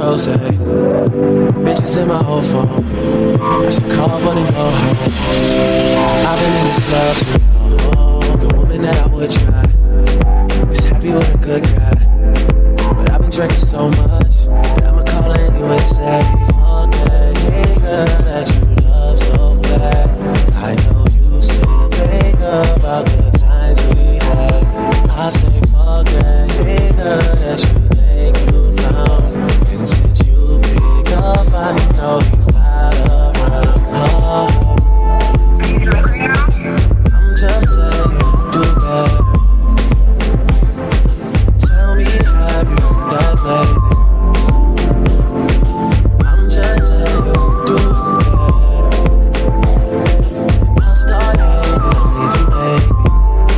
rose. Bitches in my whole phone. I should call but and go home. I've been in this club too long. The woman that I would try is happy with a good guy, but I've been drinking so much that I'ma call her anyway and say, fuck that nigga that you love so bad. I know you still think about the times we had. I say fuck that nigga that you think you found, and since you pick up I know he's not around. I'm just saying do better. Tell me have you done that lately? I'm just saying do better, and I'll start hating if you hate me.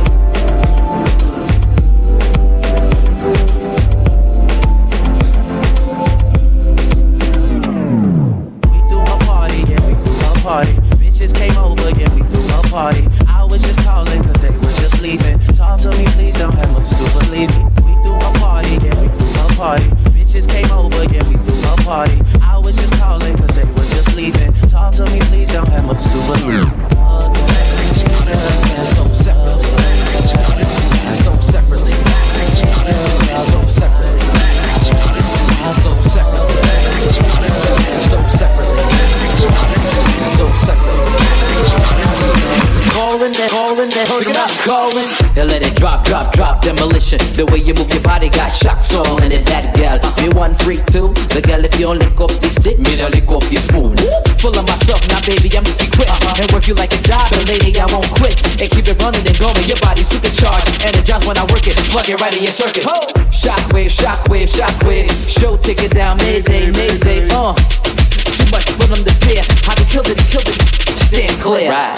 Party. Bitches came over, yeah, we threw a party. I was just calling cause they were just leaving. Talk to me, please, don't have much to believe me. We threw a party, yeah, we threw a party. Bitches came over, yeah, we threw a party. I was just calling cause they were just leaving. Talk to me, please, don't have much to believe me. So separately. So separately. So separately. So separately. So separately. So separately. Calling. They let it drop, demolition. The way you move your body got shock soul in it, that girl. Me one freak too. The girl, if you don't lick off this dick, me don't lick off this spoon. Full of myself, now baby, I'm just quick. And work you like a diamond, lady, I won't quit. And keep it running and going, your body's supercharged. And it drops when I work it, plug it right in your circuit. Shockwave, shockwave, shockwave. Show ticket down, mayday, mayday. Too much for them to fear. How they killed it, stand clear. Right.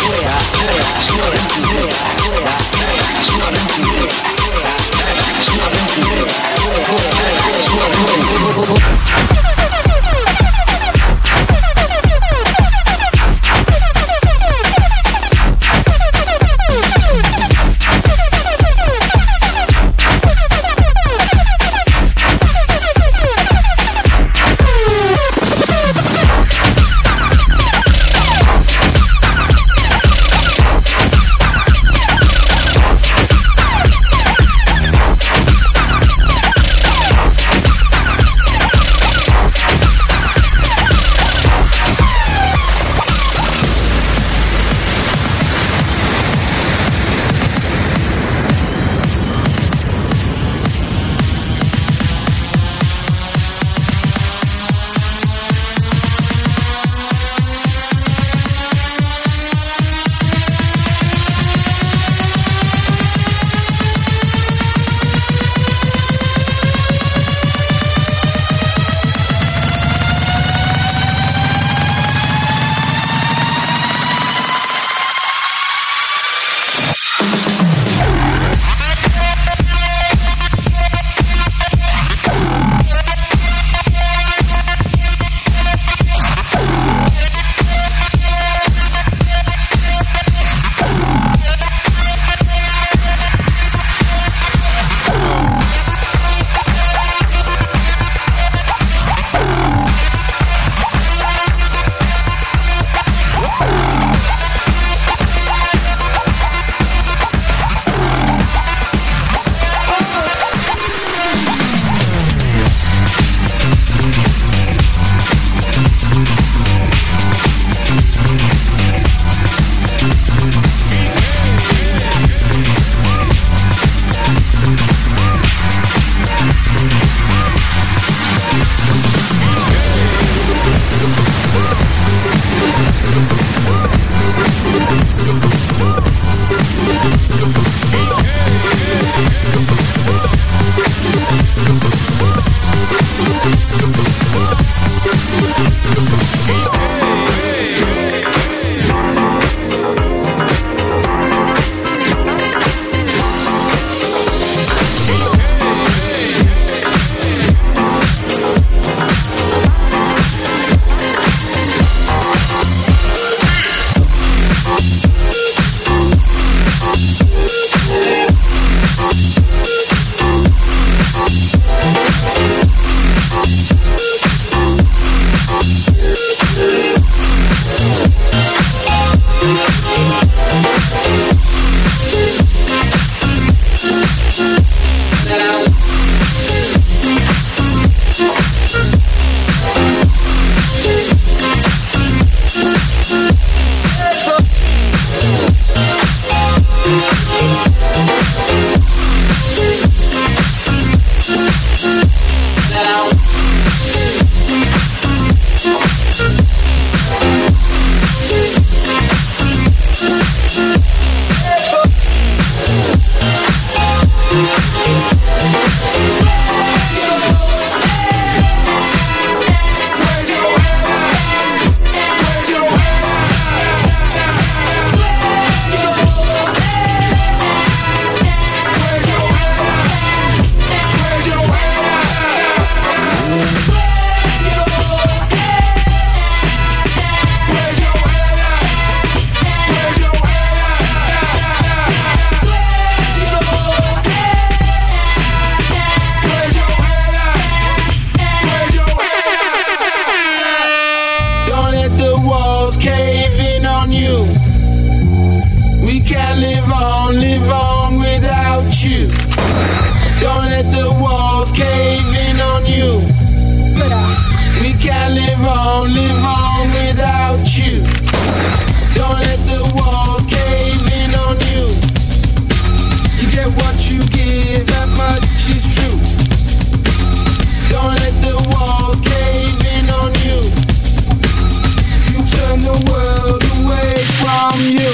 you. Don't let the walls cave in on you. We can't live on without you. Don't let the walls cave in on you. You get what you give, that much is true. Don't let the walls cave in on you. You turn the world away from you.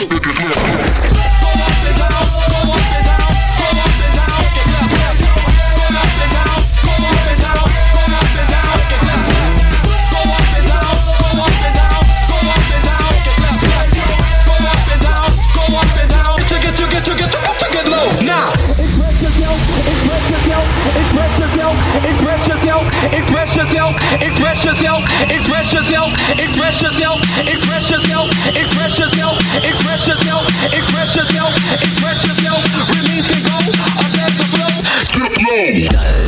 Express yourself, express yourself, express yourself, express yourself, express yourself, express yourself, express yourself, express yourself, express yourself, release and go, let the flow. Get low.